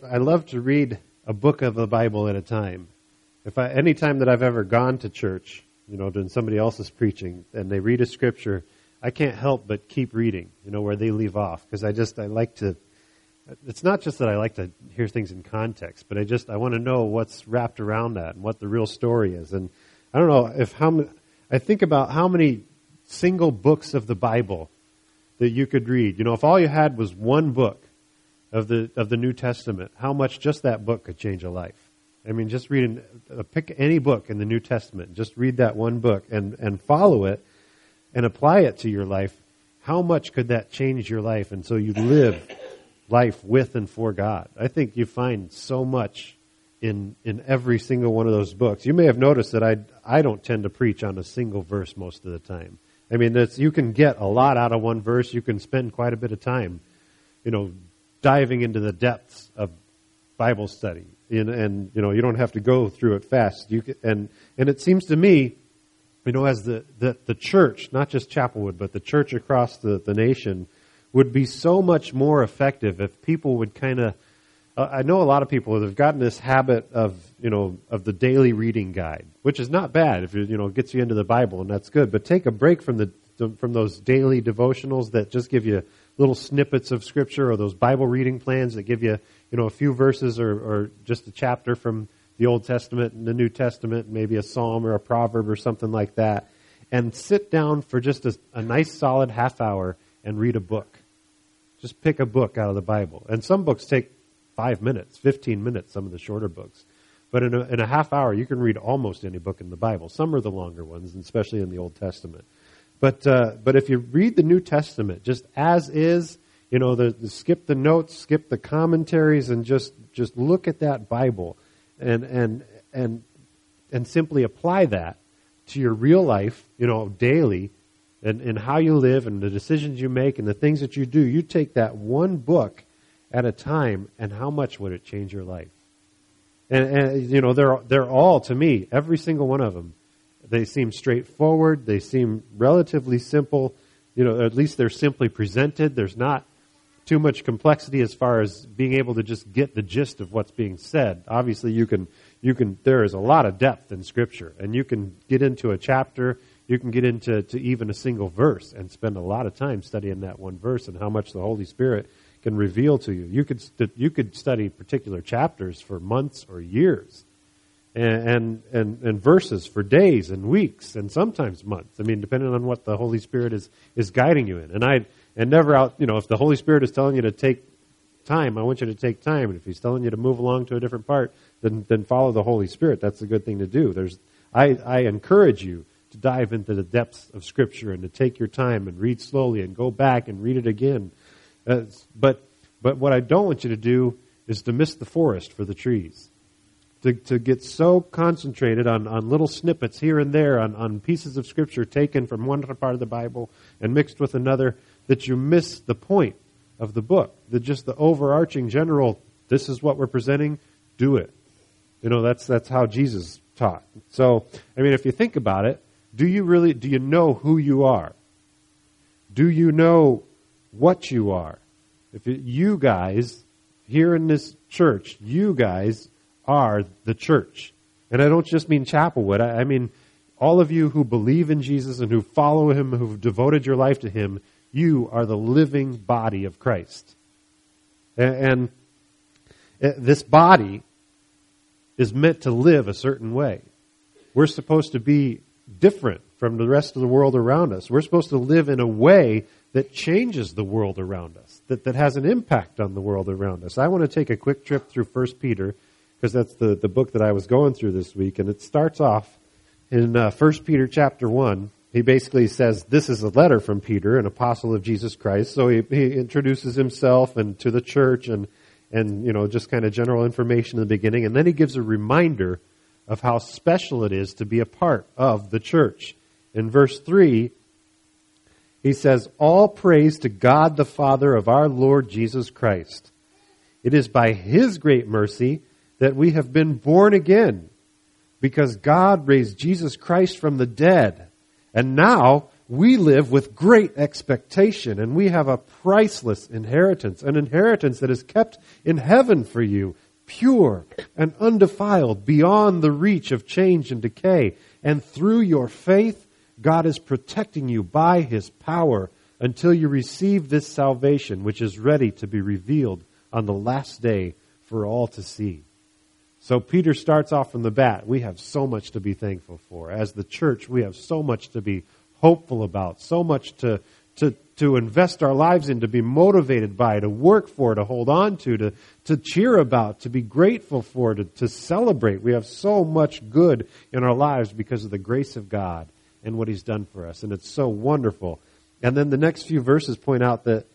I love to read a book of the Bible at a time. Any time that I've ever gone to church, doing somebody else's preaching, and they read a scripture, I can't help but keep reading, where they leave off. Because I like to, it's not just that I like to hear things in context, but I want to know what's wrapped around that and what the real story is. And I don't know I think about how many single books of the Bible that you could read. If all you had was one book of the New Testament, how much just that book could change a life. I mean, just pick any book in the New Testament, just read that one book and follow it and apply it to your life. How much could that change your life? And so you live life with and for God. I think you find so much in every single one of those books. You may have noticed that I don't tend to preach on a single verse most of the time. I mean, you can get a lot out of one verse. You can spend quite a bit of time, diving into the depths of Bible study. And you don't have to go through it fast. And it seems to me, as the church, not just Chapelwood, but the church across the nation, would be so much more effective if people would kind of. I know a lot of people that have gotten this habit of the daily reading guide, which is not bad if it gets you into the Bible, and that's good. But take a break from those daily devotionals that just give you little snippets of Scripture, or those Bible reading plans that give you a few verses or just a chapter from the Old Testament and the New Testament, maybe a psalm or a proverb or something like that, and sit down for just a nice solid half hour and read a book. Just pick a book out of the Bible. And some books take 5 minutes, 15 minutes, some of the shorter books. But in a half hour, you can read almost any book in the Bible. Some are the longer ones, especially in the Old Testament. But if you read the New Testament just as is, skip the notes, skip the commentaries, and just look at that Bible and simply apply that to your real life, daily, and how you live and the decisions you make and the things that you do. You take that one book at a time, and how much would it change your life? And they're all, to me, every single one of them, they seem straightforward. They seem relatively simple. At least they're simply presented. There's not too much complexity as far as being able to just get the gist of what's being said. Obviously, you can. There is a lot of depth in Scripture, and you can get into a chapter. You can get into even a single verse and spend a lot of time studying that one verse and how much the Holy Spirit can reveal to you. You could study particular chapters for months or years, and verses for days and weeks and sometimes months. I mean, depending on what the Holy Spirit is guiding you in. And never out. If the Holy Spirit is telling you to take time, I want you to take time. And if He's telling you to move along to a different part, then follow the Holy Spirit. That's a good thing to do. I encourage you to dive into the depths of Scripture and to take your time and read slowly and go back and read it again. But what I don't want you to do is to miss the forest for the trees. To get so concentrated on little snippets here and there, on pieces of Scripture taken from one part of the Bible and mixed with another, that you miss the point of the book. Just the overarching general, this is what we're presenting, do it. That's how Jesus taught. So, if you think about it, do you know who you are? Do you know what you are? You guys, here in this church, you guys are the church. And I don't just mean Chapelwood. I mean all of you who believe in Jesus and who follow Him, who've devoted your life to Him, you are the living body of Christ. And this body is meant to live a certain way. We're supposed to be different from the rest of the world around us. We're supposed to live in a way that changes the world around us, that has an impact on the world around us. I want to take a quick trip through 1 Peter, because that's the book that I was going through this week, and it starts off in 1 Peter chapter 1. He basically says this is a letter from Peter, an apostle of Jesus Christ. So he introduces himself and to the church and just kind of general information in the beginning, and then he gives a reminder of how special it is to be a part of the church. In verse 3, he says, "All praise to God the Father of our Lord Jesus Christ. It is by His great mercy that we have been born again, because God raised Jesus Christ from the dead. And now we live with great expectation, and we have a priceless inheritance, an inheritance that is kept in heaven for you, pure and undefiled, beyond the reach of change and decay. And through your faith, God is protecting you by His power until you receive this salvation, which is ready to be revealed on the last day for all to see. So Peter starts off from the bat. We have so much to be thankful for. As the church, we have so much to be hopeful about, so much to invest our lives in, to be motivated by, to work for, to hold on to cheer about, to be grateful for, to celebrate. We have so much good in our lives because of the grace of God and what He's done for us. And it's so wonderful. And then the next few verses point out that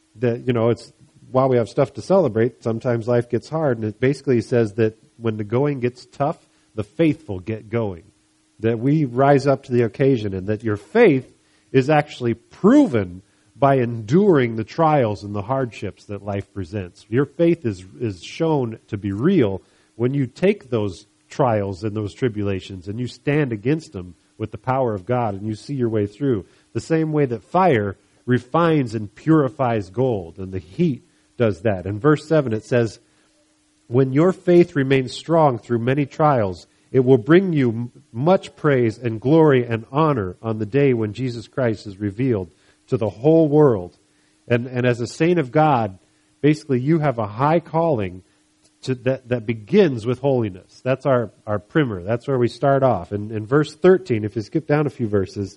it's while we have stuff to celebrate, sometimes life gets hard. And it basically says that when the going gets tough, the faithful get going. That we rise up to the occasion, and that your faith is actually proven by enduring the trials and the hardships that life presents. Your faith is shown to be real when you take those trials and those tribulations and you stand against them with the power of God and you see your way through. The same way that fire refines and purifies gold, and the heat does that. In verse 7 it says, when your faith remains strong through many trials, it will bring you much praise and glory and honor on the day when Jesus Christ is revealed to the whole world. And as a saint of God, basically you have a high calling that begins with holiness. That's our primer. That's where we start off. And in verse 13, if you skip down a few verses,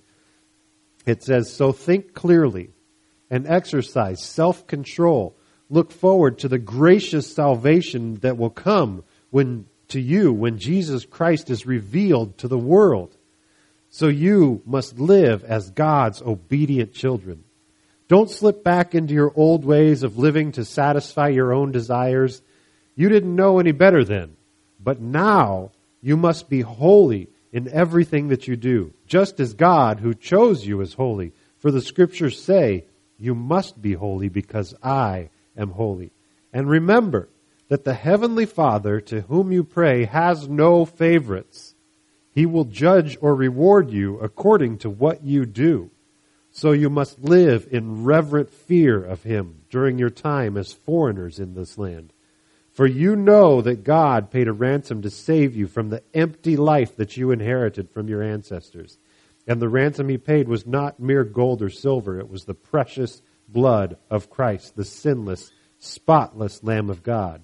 it says, so think clearly and exercise self-control. Look forward to the gracious salvation that will come when Jesus Christ is revealed to the world. So you must live as God's obedient children. Don't slip back into your old ways of living to satisfy your own desires. You didn't know any better then, but now you must be holy in everything that you do, just as God who chose you is holy. For the Scriptures say, you must be holy because I am holy. And remember that the Heavenly Father to whom you pray has no favorites. He will judge or reward you according to what you do. So you must live in reverent fear of Him during your time as foreigners in this land. For you know that God paid a ransom to save you from the empty life that you inherited from your ancestors. And the ransom He paid was not mere gold or silver. It was the precious blood of Christ, the sinless, spotless Lamb of God.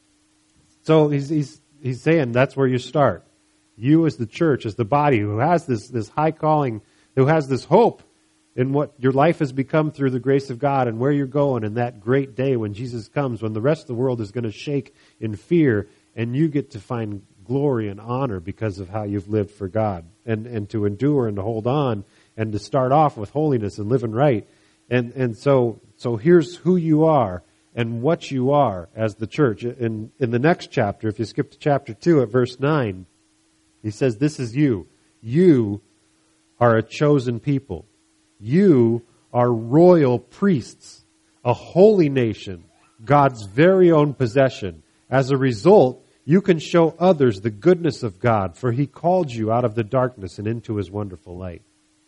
So he's saying that's where you start. You as the church, as the body who has this high calling, who has this hope in what your life has become through the grace of God and where you're going in that great day when Jesus comes, when the rest of the world is going to shake in fear, and you get to find glory and honor because of how you've lived for God, and to endure and to hold on and to start off with holiness and living right. And so here's who you are and what you are as the church. In the next chapter, if you skip to chapter 2 at verse 9, he says, this is you. You are a chosen people. You are royal priests, a holy nation, God's very own possession. As a result, you can show others the goodness of God, for He called you out of the darkness and into His wonderful light.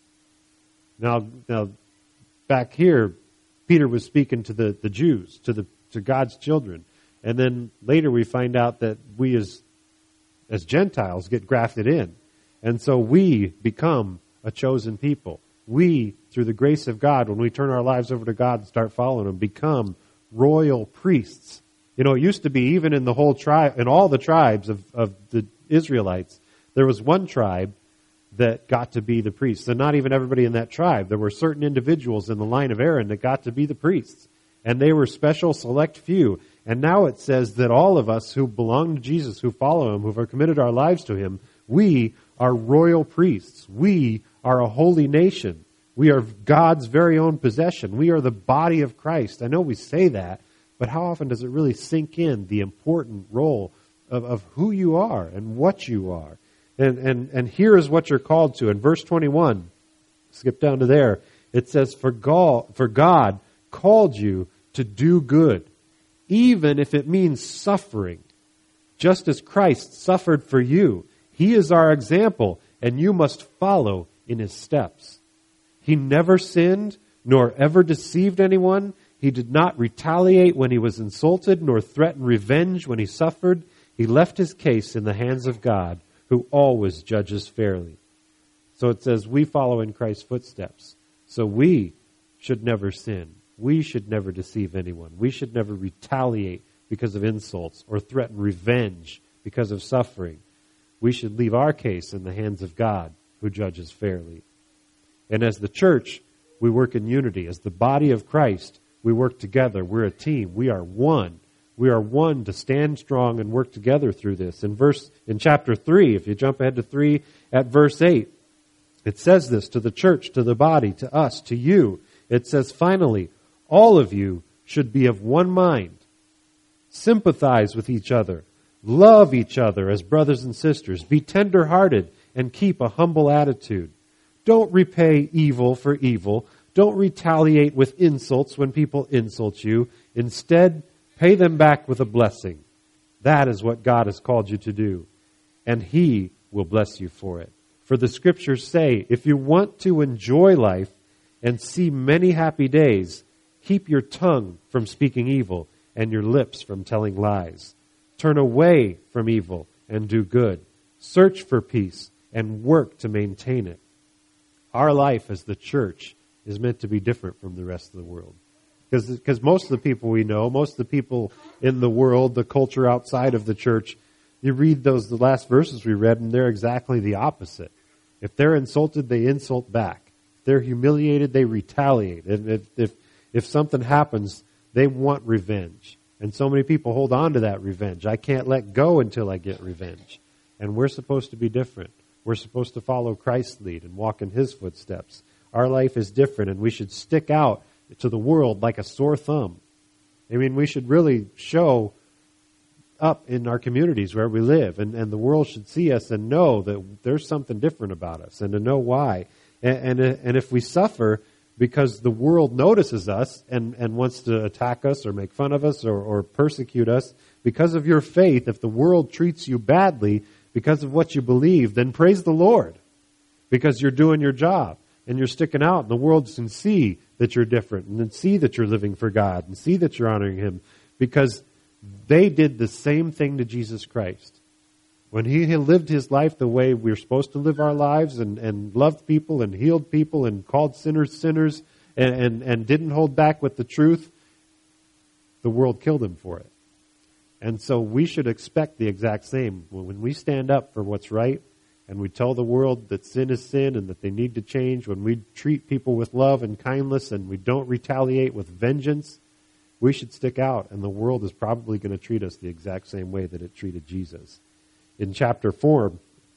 Now back here, Peter was speaking to the Jews, to God's children. And then later we find out that we as Gentiles get grafted in. And so we become a chosen people. We, through the grace of God, when we turn our lives over to God and start following Him, become royal priests. You know, it used to be even in the whole tribe, in all the tribes of the Israelites, there was one tribe that got to be the priests. And not even everybody in that tribe. There were certain individuals in the line of Aaron that got to be the priests. And they were special, select few. And now it says that all of us who belong to Jesus, who follow Him, who have committed our lives to Him, we are royal priests. We are a holy nation. We are God's very own possession. We are the body of Christ. I know we say that, but how often does it really sink in the important role of who you are and what you are? And here is what you're called to. In verse 21, skip down to there, it says, For God called you to do good, even if it means suffering, just as Christ suffered for you. He is our example, and you must follow in His steps. He never sinned, nor ever deceived anyone. He did not retaliate when he was insulted, nor threaten revenge when he suffered. He left his case in the hands of God, who always judges fairly. So it says we follow in Christ's footsteps. So we should never sin. We should never deceive anyone. We should never retaliate because of insults or threaten revenge because of suffering. We should leave our case in the hands of God, who judges fairly. And as the church, we work in unity. As the body of Christ, we work together. We're a team. We are one. We are one to stand strong and work together through this. In chapter 3, if you jump ahead to 3 at verse 8, it says this to the church, to the body, to us, to you. It says, finally, all of you should be of one mind. Sympathize with each other. Love each other as brothers and sisters. Be tender-hearted and keep a humble attitude. Don't repay evil for evil. Don't retaliate with insults when people insult you. Instead, pay them back with a blessing. That is what God has called you to do. And He will bless you for it. For the Scriptures say, if you want to enjoy life and see many happy days, keep your tongue from speaking evil and your lips from telling lies. Turn away from evil and do good. Search for peace and work to maintain it. Our life as the church is meant to be different from the rest of the world. Because most of the people we know, most of the people in the world, the culture outside of the church, you read the last verses we read, and they're exactly the opposite. If they're insulted, they insult back. If they're humiliated, they retaliate. And if something happens, they want revenge. And so many people hold on to that revenge. I can't let go until I get revenge. And we're supposed to be different. We're supposed to follow Christ's lead and walk in His footsteps. Our life is different, and we should stick out to the world like a sore thumb. I mean, we should really show up in our communities where we live, and the world should see us and know that there's something different about us, and to know why. And if we suffer because the world notices us and wants to attack us or make fun of us or persecute us because of your faith, if the world treats you badly because of what you believe, then praise the Lord, because you're doing your job and you're sticking out, and the world can see that you're different and then see that you're living for God and see that you're honoring Him, because they did the same thing to Jesus Christ. When He lived His life the way we're supposed to live our lives and loved people and healed people and called sinners sinners and didn't hold back with the truth, the world killed Him for it. And so we should expect the exact same. When we stand up for what's right and we tell the world that sin is sin and that they need to change, when we treat people with love and kindness and we don't retaliate with vengeance, we should stick out, and the world is probably going to treat us the exact same way that it treated Jesus. In chapter 4,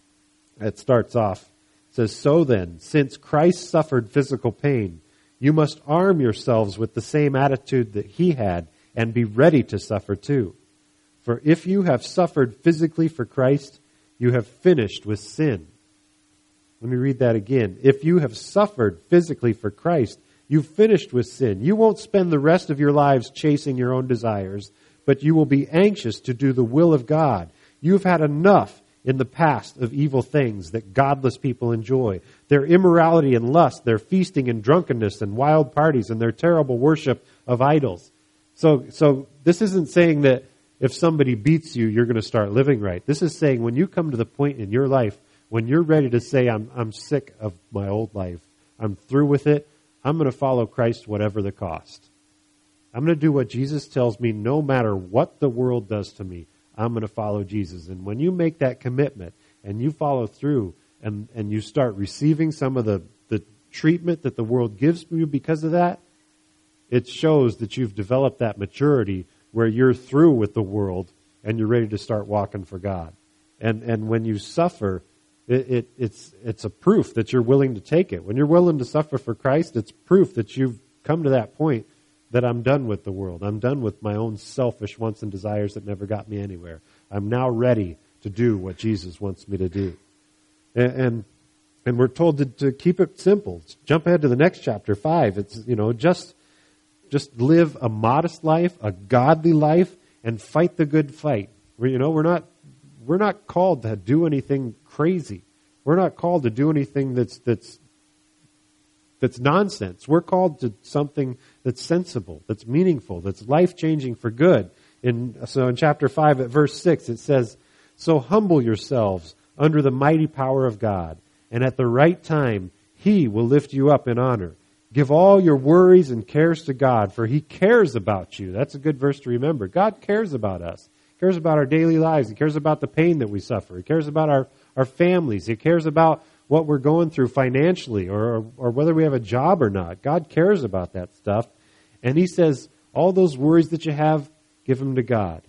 it starts off, it says, so then, since Christ suffered physical pain, you must arm yourselves with the same attitude that He had and be ready to suffer too. For if you have suffered physically for Christ, you have finished with sin. Let me read that again. If you have suffered physically for Christ, you've finished with sin. You won't spend the rest of your lives chasing your own desires, but you will be anxious to do the will of God. You've had enough in the past of evil things that godless people enjoy. Their immorality and lust, their feasting and drunkenness and wild parties, and their terrible worship of idols. So this isn't saying that if somebody beats you, you're going to start living right. This is saying when you come to the point in your life when you're ready to say, I'm sick of my old life, I'm through with it, I'm going to follow Christ whatever the cost. I'm going to do what Jesus tells me no matter what the world does to me. I'm going to follow Jesus. And when you make that commitment and you follow through and you start receiving some of the treatment that the world gives you because of that, it shows that you've developed that maturity where you're through with the world and you're ready to start walking for God. And when you suffer, it's a proof that you're willing to take it. When you're willing to suffer for Christ, it's proof that you've come to that point that I'm done with the world. I'm done with my own selfish wants and desires that never got me anywhere. I'm now ready to do what Jesus wants me to do. And we're told to keep it simple. Jump ahead to the next chapter, 5. It's, just live a modest life, a godly life, and fight the good fight. We're not called to do anything crazy. We're not called to do anything that's that's nonsense. We're called to something that's sensible, that's meaningful, that's life-changing for good. So in chapter 5 at verse 6, it says, "So humble yourselves under the mighty power of God, and at the right time He will lift you up in honor. Give all your worries and cares to God, for He cares about you." That's a good verse to remember. God cares about us. He cares about our daily lives. He cares about the pain that we suffer. He cares about our families. He cares about what we're going through financially or whether we have a job or not. God cares about that stuff. And He says, all those worries that you have, give them to God.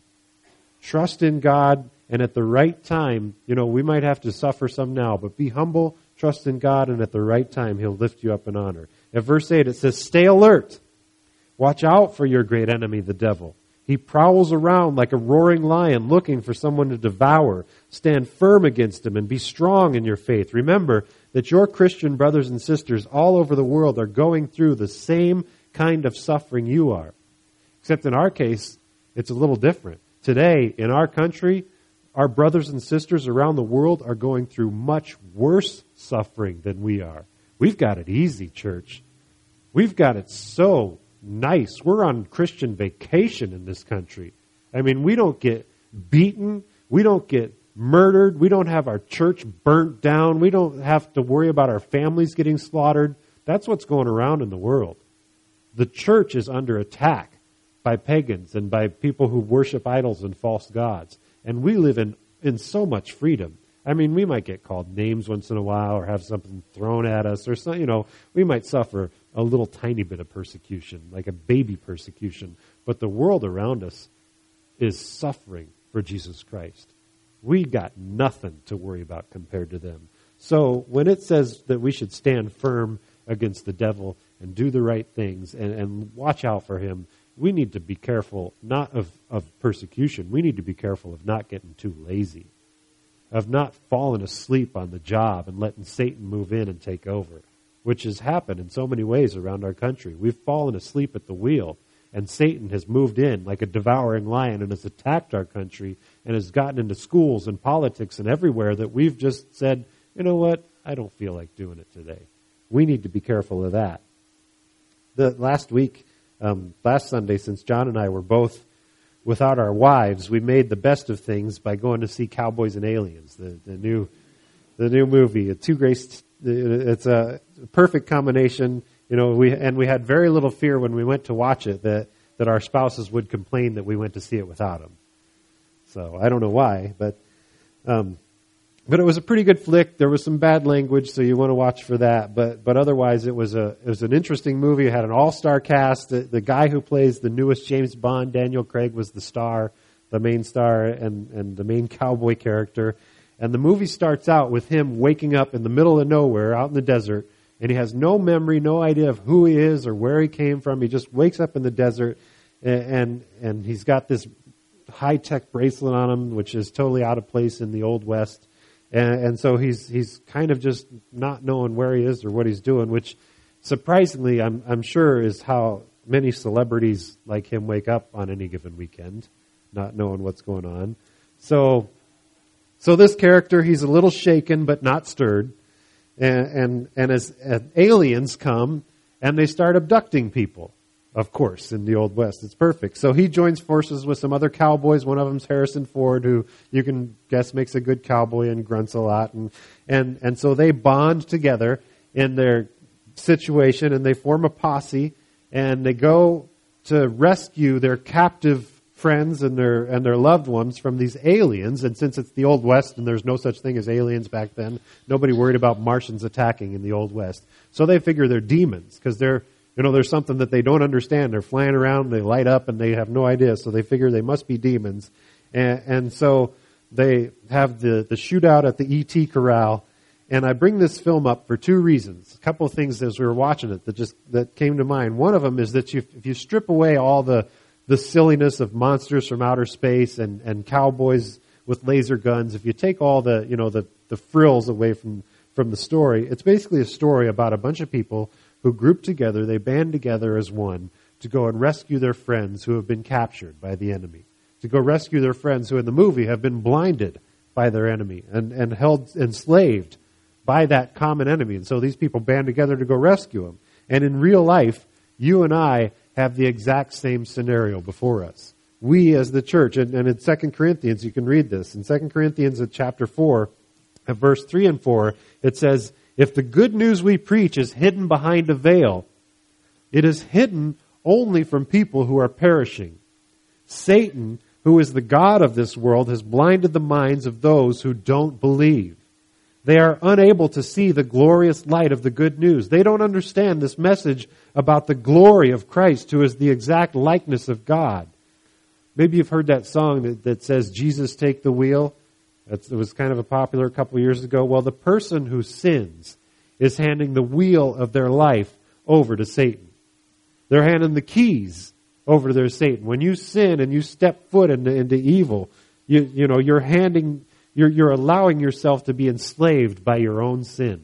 Trust in God, and at the right time, we might have to suffer some now, but be humble, trust in God, and at the right time, He'll lift you up in honor. At verse 8, it says, "Stay alert. Watch out for your great enemy, the devil. He prowls around like a roaring lion looking for someone to devour. Stand firm against him and be strong in your faith. Remember that your Christian brothers and sisters all over the world are going through the same kind of suffering you are. Except in our case, it's a little different. Today, in our country, our brothers and sisters around the world are going through much worse suffering than we are. We've got it easy, church. We've got it so nice. We're on Christian vacation in this country. I mean, we don't get beaten. We don't get murdered. We don't have our church burnt down. We don't have to worry about our families getting slaughtered. That's what's going around in the world. The church is under attack by pagans and by people who worship idols and false gods. And we live in so much freedom. I mean, we might get called names once in a while or have something thrown at us or something, we might suffer a little tiny bit of persecution, like a baby persecution. But the world around us is suffering for Jesus Christ. We got nothing to worry about compared to them. So when it says that we should stand firm against the devil and do the right things and watch out for him, we need to be careful not of persecution. We need to be careful of not getting too lazy, of not falling asleep on the job and letting Satan move in and take over, which has happened in so many ways around our country. We've fallen asleep at the wheel, and Satan has moved in like a devouring lion and has attacked our country and has gotten into schools and politics and everywhere that we've just said, you know what, I don't feel like doing it today. We need to be careful of that. Last Sunday, since John and I were both without our wives, we made the best of things by going to see Cowboys and Aliens, the new movie. It's a perfect combination. We had very little fear when we went to watch it that our spouses would complain that we went to see it without them. So I don't know why, but it was a pretty good flick. There was some bad language, so you want to watch for that. But otherwise, it was an interesting movie. It had an all-star cast. The guy who plays the newest James Bond, Daniel Craig, was the main star, and the main cowboy character. And the movie starts out with him waking up in the middle of nowhere, out in the desert, and he has no memory, no idea of who he is or where he came from. He just wakes up in the desert, and he's got this high-tech bracelet on him, which is totally out of place in the Old West. And so he's kind of just not knowing where he is or what he's doing, which surprisingly I'm sure is how many celebrities like him wake up on any given weekend, not knowing what's going on. So this character, he's a little shaken but not stirred, and as aliens come and they start abducting people. Of course, in the Old West, it's perfect. So he joins forces with some other cowboys. One of them's Harrison Ford, who you can guess makes a good cowboy and grunts a lot. And so they bond together in their situation, and they form a posse, and they go to rescue their captive friends and their loved ones from these aliens. And since it's the Old West and there's no such thing as aliens back then, nobody worried about Martians attacking in the Old West. So they figure they're demons because there's something that they don't understand. They're flying around, they light up, and they have no idea. So they figure they must be demons. And so they have the shootout at the E.T. Corral. And I bring this film up for two reasons. A couple of things as we were watching it that came to mind. One of them is that if you strip away all the silliness of monsters from outer space and cowboys with laser guns, if you take all the frills away from the story, it's basically a story about a bunch of people who group together, they band together as one to go and rescue their friends who have been captured by the enemy, to go rescue their friends who in the movie have been blinded by their enemy and held enslaved by that common enemy. And so these people band together to go rescue him. And in real life, you and I have the exact same scenario before us. We as the church, and in 2 Corinthians, you can read this. In 2 Corinthians at chapter 4, at verse 3 and 4, it says, if the good news we preach is hidden behind a veil, it is hidden only from people who are perishing. Satan, who is the god of this world, has blinded the minds of those who don't believe. They are unable to see the glorious light of the good news. They don't understand this message about the glory of Christ, who is the exact likeness of God. Maybe you've heard that song that says, Jesus, take the wheel. It was kind of a popular a couple of years ago. Well, the person who sins is handing the wheel of their life over to Satan. They're handing the keys over to their Satan. When you sin and you step foot into evil, you're allowing yourself to be enslaved by your own sin.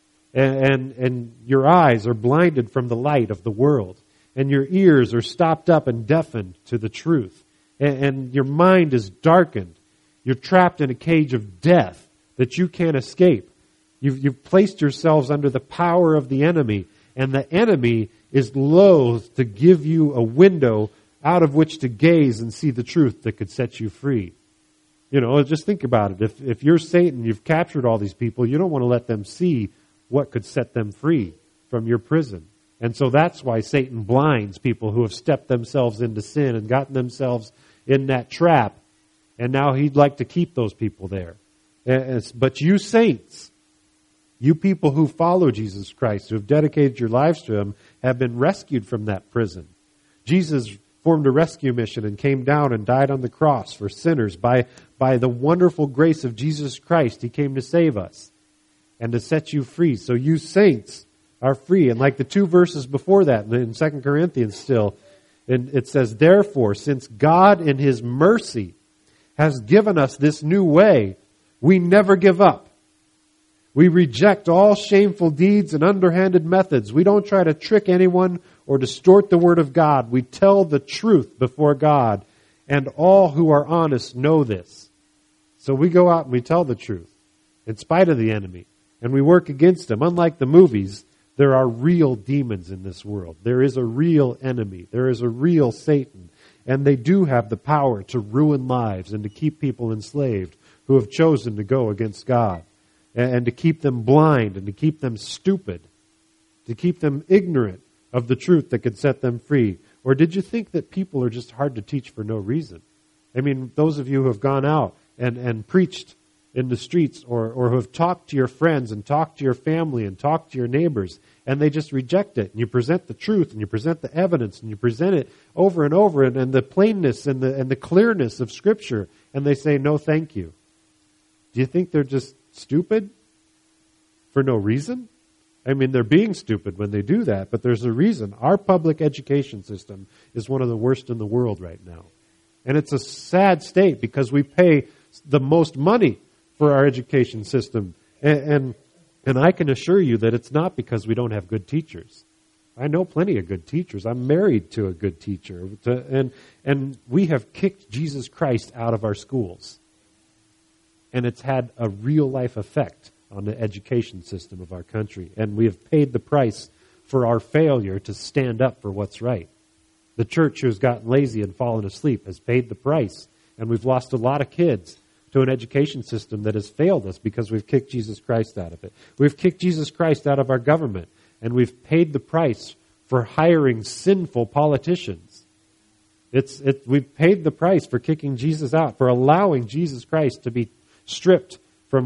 And your eyes are blinded from the light of the world. And your ears are stopped up and deafened to the truth. And your mind is darkened. You're trapped in a cage of death that you can't escape. You've placed yourselves under the power of the enemy. And the enemy is loath to give you a window out of which to gaze and see the truth that could set you free. Just think about it. If you're Satan, you've captured all these people, you don't want to let them see what could set them free from your prison. And so that's why Satan blinds people who have stepped themselves into sin and gotten themselves in that trap. And now he'd like to keep those people there. But you saints, you people who follow Jesus Christ, who have dedicated your lives to him, have been rescued from that prison. Jesus formed a rescue mission and came down and died on the cross for sinners. By the wonderful grace of Jesus Christ, he came to save us and to set you free. So you saints are free. And like the two verses before that, in 2 Corinthians still, and it says, therefore, since God in his mercy has given us this new way, we never give up. We reject all shameful deeds and underhanded methods. We don't try to trick anyone or distort the word of God. We tell the truth before God, and all who are honest know this. So we go out and we tell the truth in spite of the enemy, and we work against him. Unlike the movies, there are real demons in this world. There is a real enemy. There is a real Satan. And they do have the power to ruin lives and to keep people enslaved who have chosen to go against God. And to keep them blind and to keep them stupid. To keep them ignorant of the truth that could set them free. Or did you think that people are just hard to teach for no reason? I mean, those of you who have gone out and preached in the streets or who have talked to your friends and talked to your family and talked to your neighbors, and they just reject it. And you present the truth and you present the evidence and you present it over and over and the plainness and the clearness of Scripture, and they say, no, thank you. Do you think they're just stupid for no reason? I mean, they're being stupid when they do that, but there's a reason. Our public education system is one of the worst in the world right now. And it's a sad state because we pay the most money for our education system. And I can assure you that it's not because we don't have good teachers. I know plenty of good teachers. I'm married to a good teacher. And we have kicked Jesus Christ out of our schools. And it's had a real life effect on the education system of our country. And we have paid the price for our failure to stand up for what's right. The church who's gotten lazy and fallen asleep has paid the price. And we've lost a lot of kids to an education system that has failed us because we've kicked Jesus Christ out of it. We've kicked Jesus Christ out of our government. And we've paid the price for hiring sinful politicians. We've paid the price for kicking Jesus out, for allowing Jesus Christ to be stripped from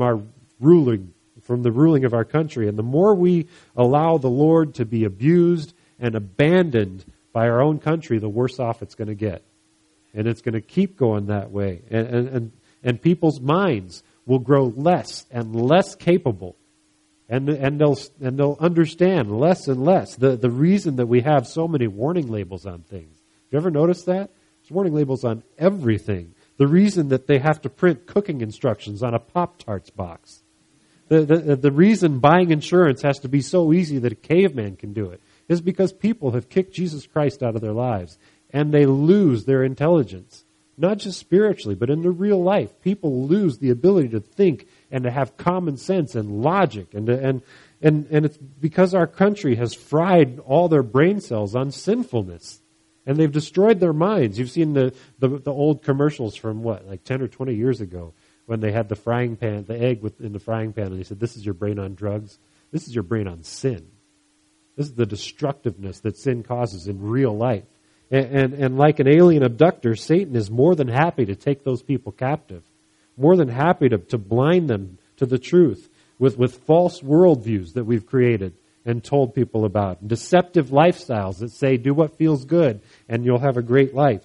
the ruling of our country. And the more we allow the Lord to be abused and abandoned by our own country, the worse off it's going to get. And it's going to keep going that way. And people's minds will grow less and less capable. And they'll understand less and less. The reason that we have so many warning labels on things. Have you ever noticed that? There's warning labels on everything. The reason that they have to print cooking instructions on a Pop-Tarts box. The reason buying insurance has to be so easy that a caveman can do it is because people have kicked Jesus Christ out of their lives. And they lose their intelligence. not just spiritually, but in the real life. People lose the ability to think and to have common sense and logic. And it's because our country has fried all their brain cells on sinfulness. And they've destroyed their minds. You've seen the old commercials from like 10 or 20 years ago when they had the frying pan, the egg in the frying pan, and they said, this is your brain on drugs. This is your brain on sin. This is the destructiveness that sin causes in real life. And like an alien abductor, Satan is more than happy to take those people captive, more than happy to blind them to the truth with false worldviews that we've created and told people about, and deceptive lifestyles that say, do what feels good and you'll have a great life.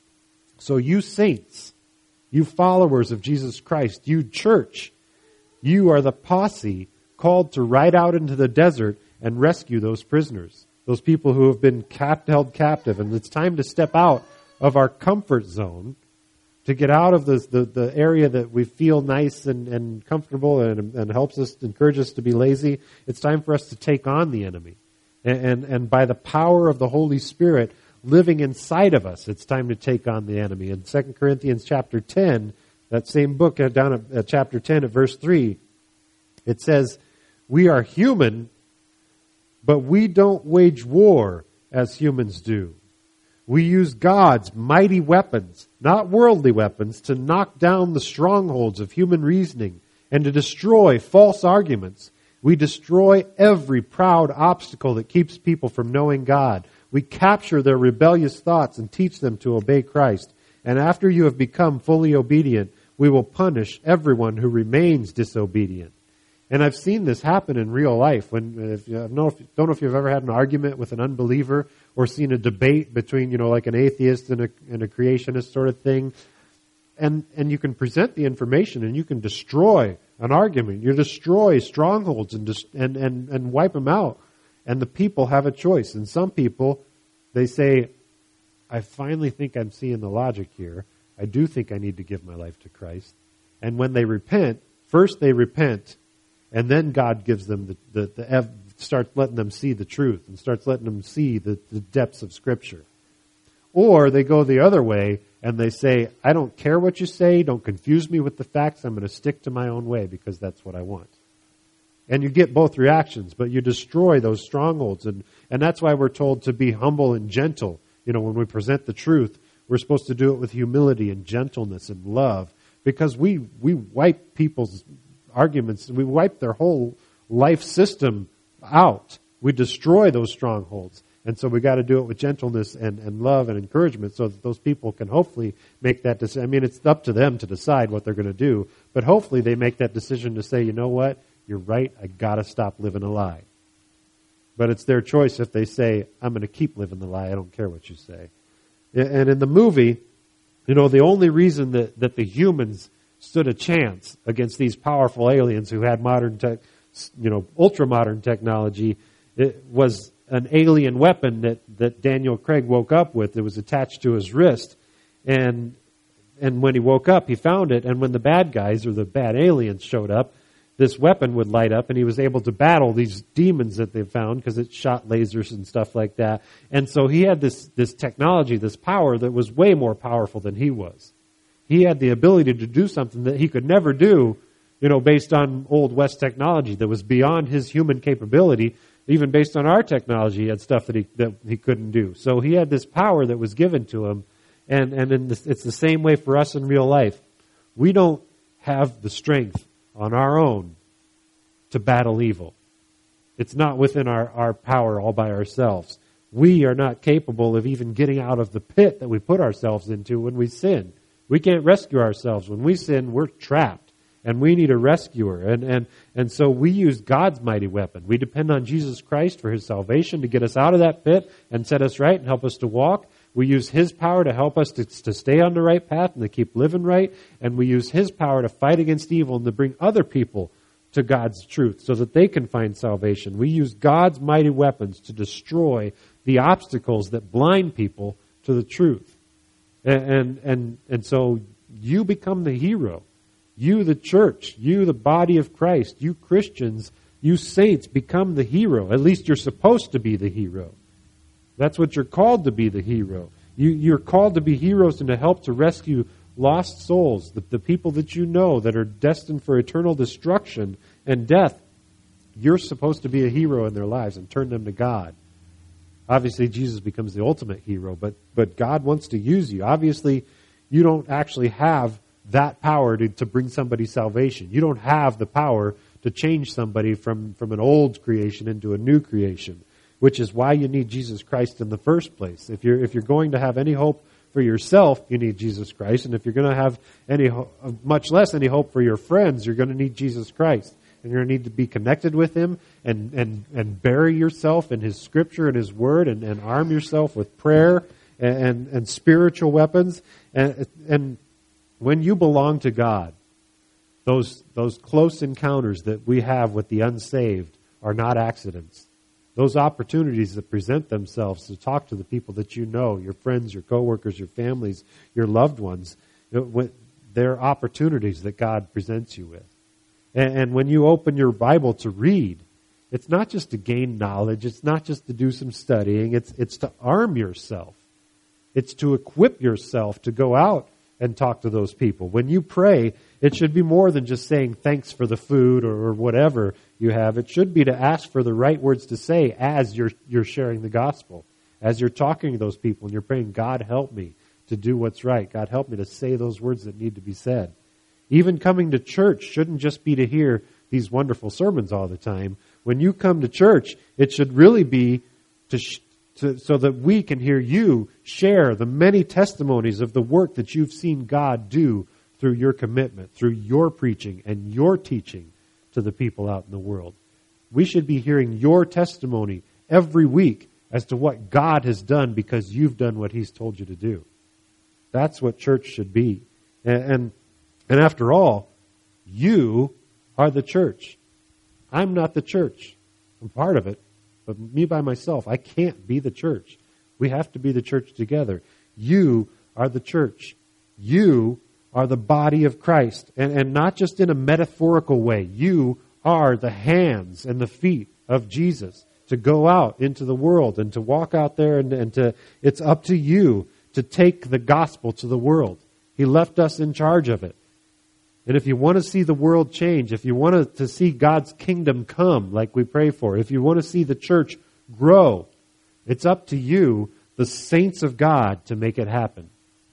So you saints, you followers of Jesus Christ, you church, you are the posse called to ride out into the desert and rescue those prisoners, those people who have been held captive. And it's time to step out of our comfort zone, to get out of the area that we feel nice and comfortable and helps us, encourage us to be lazy. It's time for us to take on the enemy. And by the power of the Holy Spirit living inside of us, it's time to take on the enemy. In 2 Corinthians chapter 10, that same book, down at chapter 10 at verse 3, it says, we are human, but we don't wage war as humans do. We use God's mighty weapons, not worldly weapons, to knock down the strongholds of human reasoning and to destroy false arguments. We destroy every proud obstacle that keeps people from knowing God. We capture their rebellious thoughts and teach them to obey Christ. And after you have become fully obedient, we will punish everyone who remains disobedient. And I've seen this happen in real life. I don't know if you've ever had an argument with an unbeliever or seen a debate between, like an atheist and a creationist sort of thing. And you can present the information and you can destroy an argument. You destroy strongholds and wipe them out. And the people have a choice. And some people, they say, I finally think I'm seeing the logic here. I do think I need to give my life to Christ. And when they repent, first they repent, and then God gives them starts letting them see the truth and starts letting them see the depths of Scripture. Or they go the other way and they say, I don't care what you say, don't confuse me with the facts, I'm going to stick to my own way because that's what I want. And you get both reactions, but you destroy those strongholds. And that's why we're told to be humble and gentle. When we present the truth, we're supposed to do it with humility and gentleness and love, because we wipe people's arguments, we wipe their whole life system out. We destroy those strongholds. And so we got to do it with gentleness and love and encouragement so that those people can hopefully make that decision. I mean, it's up to them to decide what they're going to do, but hopefully they make that decision to say, you know what, you're right, I got to stop living a lie. But it's their choice if they say, I'm going to keep living the lie, I don't care what you say. And in the movie, the only reason that the humans stood a chance against these powerful aliens who had ultra-modern technology, it was an alien weapon that Daniel Craig woke up with. It was attached to his wrist. And when he woke up, he found it. And when the bad guys or the bad aliens showed up, this weapon would light up and he was able to battle these demons that they found because it shot lasers and stuff like that. And so he had this technology, this power that was way more powerful than he was. He had the ability to do something that he could never do, based on Old West technology that was beyond his human capability. Even based on our technology, he had stuff that he couldn't do. So he had this power that was given to him, and it's the same way for us in real life. We don't have the strength on our own to battle evil. It's not within our power all by ourselves. We are not capable of even getting out of the pit that we put ourselves into when we sin. We can't rescue ourselves. When we sin, we're trapped, and we need a rescuer. And so we use God's mighty weapon. We depend on Jesus Christ for His salvation to get us out of that pit and set us right and help us to walk. We use His power to help us to stay on the right path and to keep living right. And we use His power to fight against evil and to bring other people to God's truth so that they can find salvation. We use God's mighty weapons to destroy the obstacles that blind people to the truth. And so you become the hero. You, the church, you, the body of Christ, you Christians, you saints, become the hero. At least you're supposed to be the hero. That's what you're called to be, the hero. You're called to be heroes and to help to rescue lost souls, the people that you know that are destined for eternal destruction and death. You're supposed to be a hero in their lives and turn them to God. Obviously, Jesus becomes the ultimate hero, but God wants to use you. Obviously, you don't actually have that power to bring somebody salvation. You don't have the power to change somebody from an old creation into a new creation, which is why you need Jesus Christ in the first place. If you're going to have any hope for yourself, you need Jesus Christ. And if you're going to have much less any hope for your friends, you're going to need Jesus Christ. And you're going to need to be connected with Him and bury yourself in His Scripture and His Word and arm yourself with prayer and spiritual weapons. And when you belong to God, those close encounters that we have with the unsaved are not accidents. Those opportunities that present themselves to talk to the people that you know, your friends, your coworkers, your families, your loved ones, they're opportunities that God presents you with. And when you open your Bible to read, it's not just to gain knowledge, it's not just to do some studying, it's to arm yourself. It's to equip yourself to go out and talk to those people. When you pray, it should be more than just saying thanks for the food or whatever you have. It should be to ask for the right words to say as you're sharing the gospel. As you're talking to those people and you're praying, God help me to do what's right. God help me to say those words that need to be said. Even coming to church shouldn't just be to hear these wonderful sermons all the time. When you come to church, it should really be so that we can hear you share the many testimonies of the work that you've seen God do through your commitment, through your preaching and your teaching to the people out in the world. We should be hearing your testimony every week as to what God has done because you've done what He's told you to do. That's what church should be. And after all, you are the church. I'm not the church. I'm part of it. But me by myself, I can't be the church. We have to be the church together. You are the church. You are the body of Christ. And not just in a metaphorical way. You are the hands and the feet of Jesus to go out into the world and to walk out there and to, it's up to you to take the gospel to the world. He left us in charge of it. And if you want to see the world change, if you want to see God's kingdom come like we pray for, if you want to see the church grow, it's up to you, the saints of God, to make it happen.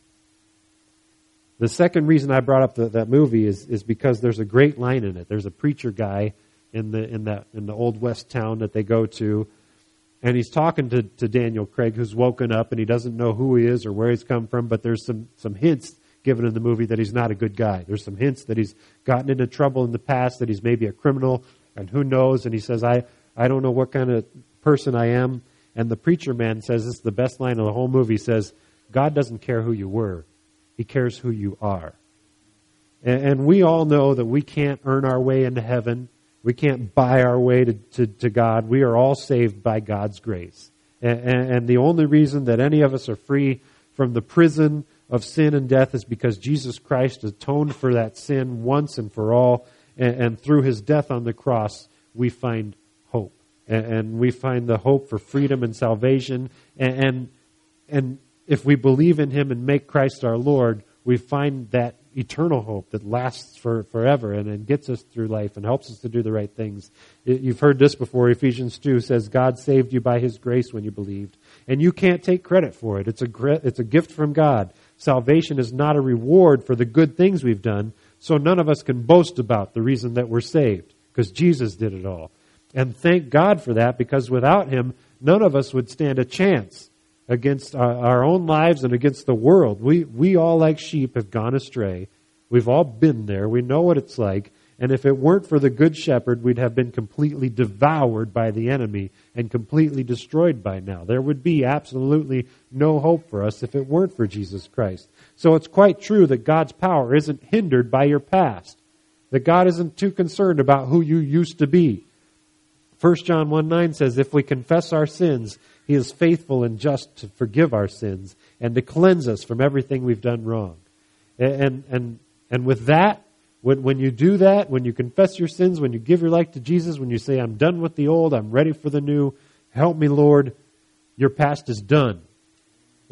The second reason I brought up that movie is because there's a great line in it. There's a preacher guy in the old west town that they go to, and he's talking to Daniel Craig, who's woken up and he doesn't know who he is or where he's come from, but there's some hints given in the movie that he's not a good guy. There's some hints that he's gotten into trouble in the past, that he's maybe a criminal, and who knows, and he says, I don't know what kind of person I am. And the preacher man says, this is the best line of the whole movie, says, God doesn't care who you were. He cares who you are. And we all know that we can't earn our way into heaven. We can't buy our way to God. We are all saved by God's grace. And the only reason that any of us are free from the prison of sin and death is because Jesus Christ atoned for that sin once and for all. And through His death on the cross, we find hope. And we find the hope for freedom and salvation. And if we believe in Him and make Christ our Lord, we find that eternal hope that lasts forever and gets us through life and helps us to do the right things. You've heard this before. Ephesians 2 says, God saved you by His grace when you believed. And you can't take credit for it. It's a gift from God. Salvation is not a reward for the good things we've done, so none of us can boast about the reason that we're saved, because Jesus did it all. And thank God for that, because without Him, none of us would stand a chance against our own lives and against the world. We all, like sheep, have gone astray. We've all been there. We know what it's like. And if it weren't for the Good Shepherd, we'd have been completely devoured by the enemy and completely destroyed by now. There would be absolutely no hope for us if it weren't for Jesus Christ. So it's quite true that God's power isn't hindered by your past. That God isn't too concerned about who you used to be. 1 John 1:9 says, if we confess our sins, He is faithful and just to forgive our sins and to cleanse us from everything we've done wrong. And with that, when you do that, when you confess your sins, when you give your life to Jesus, when you say, I'm done with the old, I'm ready for the new, help me, Lord, your past is done. It's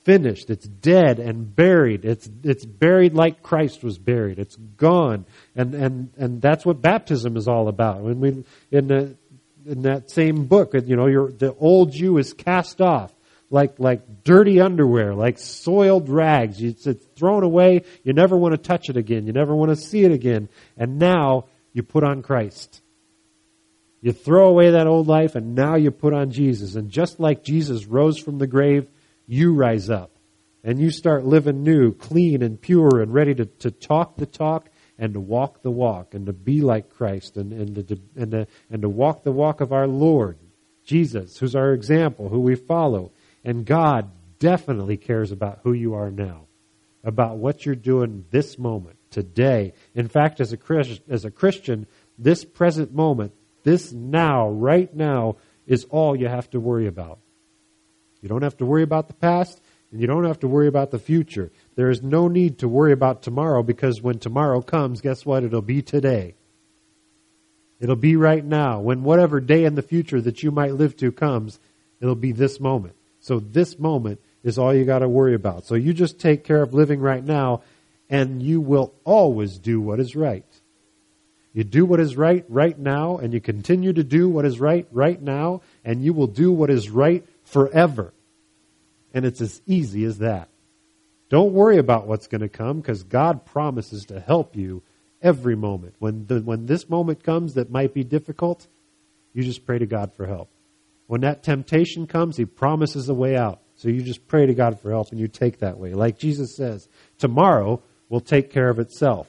finished. It's dead and buried. It's buried like Christ was buried. It's gone. And that's what baptism is all about. When we in that same book, the old you is cast off like dirty underwear, like soiled rags. It's thrown away. You never want to touch it again. You never want to see it again. And now you put on Christ. You throw away that old life, and now you put on Jesus. And just like Jesus rose from the grave, you rise up. And you start living new, clean and pure, and ready to talk the talk and to walk the walk and to be like Christ and to walk the walk of our Lord, Jesus, who's our example, who we follow. And God definitely cares about who you are now, about what you're doing this moment, today. In fact, as a Christian, this present moment, this now, right now, is all you have to worry about. You don't have to worry about the past, and you don't have to worry about the future. There is no need to worry about tomorrow, because when tomorrow comes, guess what? It'll be today. It'll be right now. When whatever day in the future that you might live to comes, it'll be this moment. So this moment is all you got to worry about. So you just take care of living right now, and you will always do what is right. You do what is right now, and you continue to do what is right now, and you will do what is right forever. And it's as easy as that. Don't worry about what's going to come, because God promises to help you every moment. When this moment comes that might be difficult, you just pray to God for help. When that temptation comes, He promises a way out. So you just pray to God for help, and you take that way. Like Jesus says, tomorrow will take care of itself.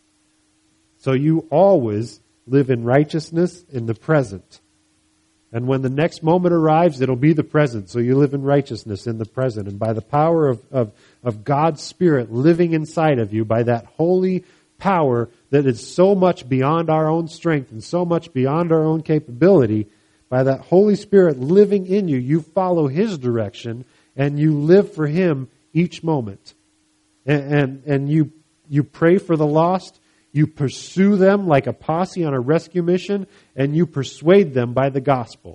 So you always live in righteousness in the present. And when the next moment arrives, it'll be the present. So you live in righteousness in the present. And by the power of God's Spirit living inside of you, by that holy power that is so much beyond our own strength and so much beyond our own capability, by that Holy Spirit living in you, you follow His direction and you live for Him each moment. And you pray for the lost. You pursue them like a posse on a rescue mission, and you persuade them by the gospel.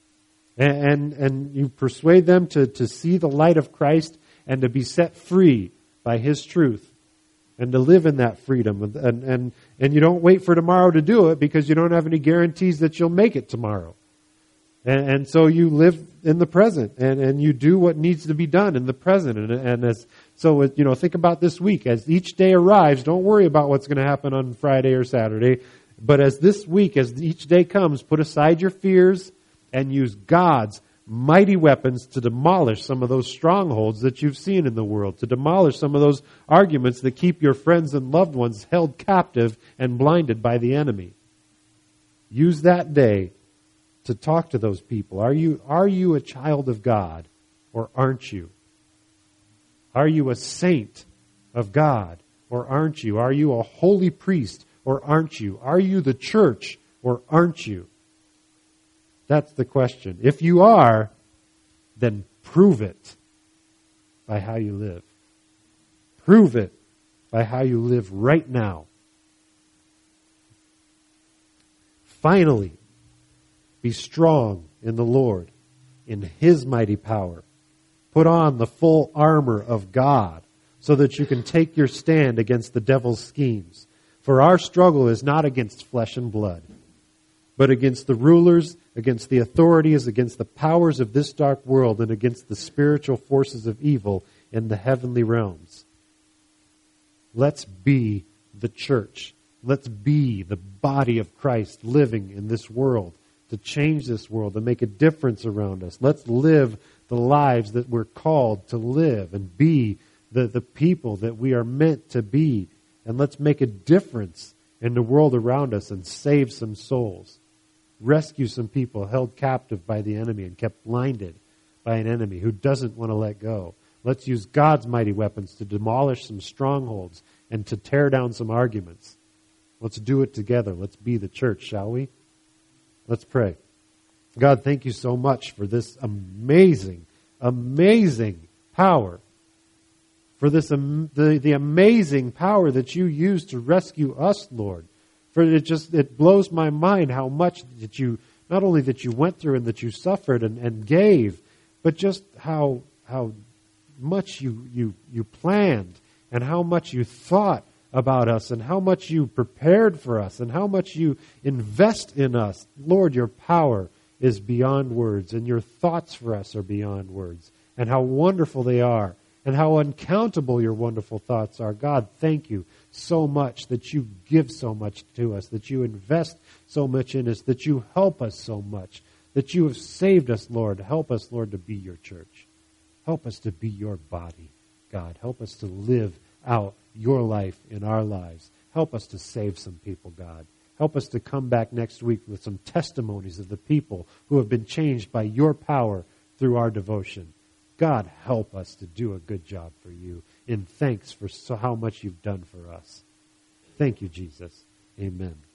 And you persuade them to see the light of Christ and to be set free by His truth and to live in that freedom. And you don't wait for tomorrow to do it, because you don't have any guarantees that you'll make it tomorrow. And so you live in the present, and you do what needs to be done in the present. So think about this week. As each day arrives, don't worry about what's going to happen on Friday or Saturday. But as each day comes, put aside your fears and use God's mighty weapons to demolish some of those strongholds that you've seen in the world, to demolish some of those arguments that keep your friends and loved ones held captive and blinded by the enemy. Use that day to talk to those people. Are you a child of God, or aren't you? Are you a saint of God, or aren't you? Are you a holy priest, or aren't you? Are you the church, or aren't you? That's the question. If you are, then prove it by how you live. Prove it by how you live right now. Finally, be strong in the Lord, in His mighty power. Put on the full armor of God, so that you can take your stand against the devil's schemes. For our struggle is not against flesh and blood, but against the rulers, against the authorities, against the powers of this dark world, and against the spiritual forces of evil in the heavenly realms. Let's be the church. Let's be the body of Christ living in this world, to change this world, to make a difference around us. Let's live the lives that we're called to live and be the people that we are meant to be. And let's make a difference in the world around us and save some souls. Rescue some people held captive by the enemy and kept blinded by an enemy who doesn't want to let go. Let's use God's mighty weapons to demolish some strongholds and to tear down some arguments. Let's do it together. Let's be the church, shall we? Let's pray. God, thank you so much for this amazing, amazing power. For this the amazing power that you use to rescue us, Lord. For it blows my mind how much that you, not only that you went through and that you suffered and gave, but just how much you planned and how much you thought about us and how much you prepared for us and how much you invest in us. Lord, your power is beyond words and your thoughts for us are beyond words, and how wonderful they are and how uncountable your wonderful thoughts are. God, thank you so much that you give so much to us, that you invest so much in us, that you help us so much, that you have saved us, Lord. Help us, Lord, to be your church. Help us to be your body, God. Help us to live out your life in our lives. Help us to save some people, God. Help us to come back next week with some testimonies of the people who have been changed by your power through our devotion. God, help us to do a good job for you in thanks for how much you've done for us. Thank you, Jesus. Amen.